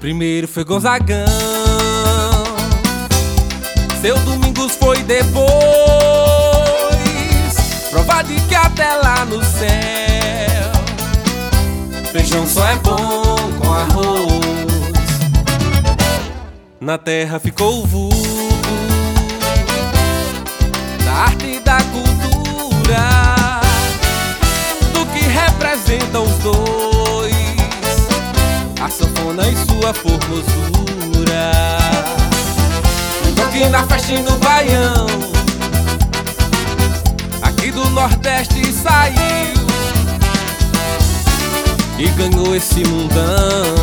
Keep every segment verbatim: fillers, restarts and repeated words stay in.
Primeiro foi Gonzagão, seu Domingos foi depois. Prova de que até lá no céu feijão só é bom com arroz. Na terra ficou o vulgo da arte e da cultura, do que representam os dois, a sanfona e sua formosura. Toque na festa e no baião, aqui do Nordeste saiu e ganhou esse mundão,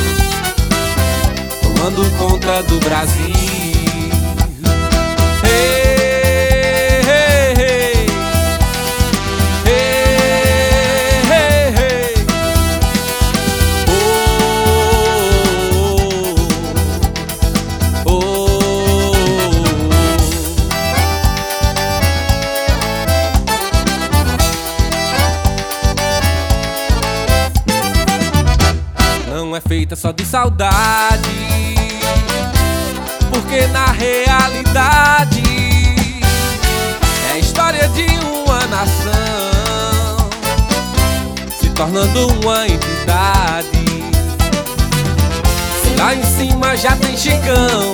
tomando conta do Brasil. Hey! Não é feita só de saudade, porque na realidade é a história de uma nação se tornando uma entidade. Lá em cima já tem Chicão,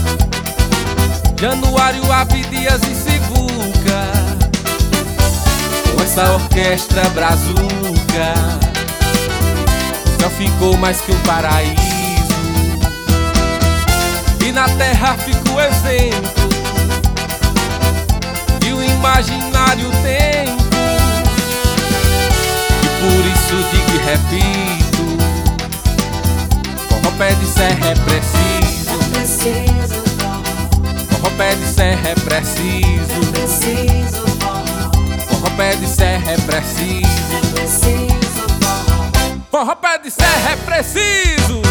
Januário, Abdias e Sivuca, com essa orquestra brazuca. Só ficou mais que um paraíso, e na terra fica o exemplo e o imaginário tempo. E por isso digo e repito: forró pé de serra é preciso, é preciso forró. Forró pé de serra é preciso, é preciso forró. Forró pé de serra é preciso, é preciso forró. Forró pé de serra é preciso.